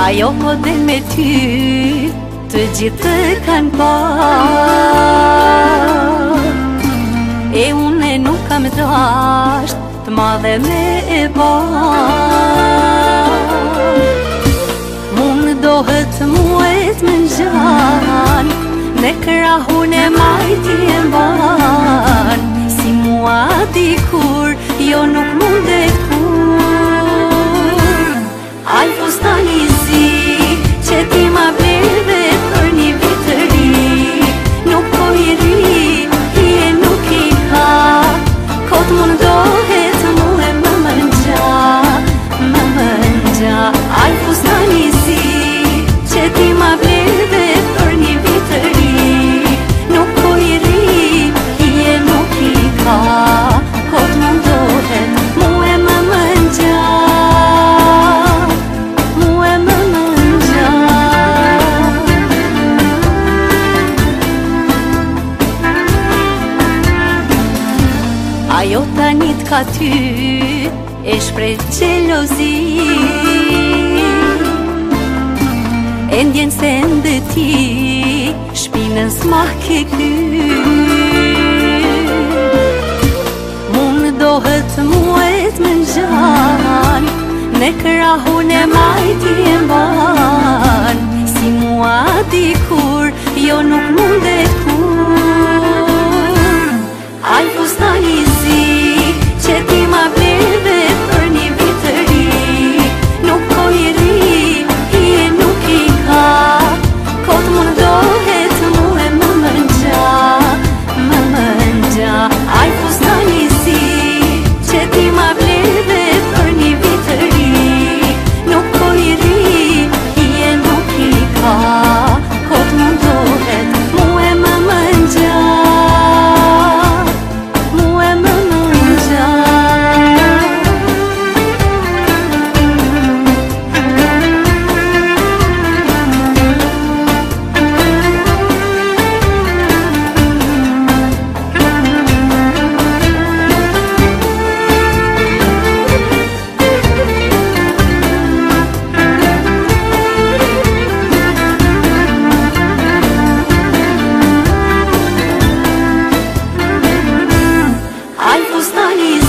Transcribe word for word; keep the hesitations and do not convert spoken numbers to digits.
Ajo model me ty të gjithë të kanë pa, e une nuk kam dasht të madhe me e ba. Munë dohet muet më nxan, ne krahun e majti e mban, si mua dikur, jo nuk mundet kur. Aj fustani zi, që ti ma beve për një vit të ri, nuk po i ri, i e nuk i ka, kot mundohet mu e më mëngja, më mëngja. Aj fustani zi, që ti ma beve për një vit të ri, nuk po i ri, i e nuk i ka, kot mundohet mu e më mëngja. Ajo tani t'ka ty, e shpret gjelozi, e ndjen se ndë ti, shpinën s'ma ke kyr. Munë dohet muet më nxan, ne krahun e majti e mban, si mua dikur, jo nuk mundet kur. Aj fustani zi, që ti ma bleve për një vit të ri, nuk po i ri, i e nuk i ka, kot mundohet mu e më mëngja, më mëngja. Aj fustani zi, që ti ma bleve për një vit të ri, nuk po i ri, i e nuk i ka, kot mundohet mu e më mëngja. Ai fustani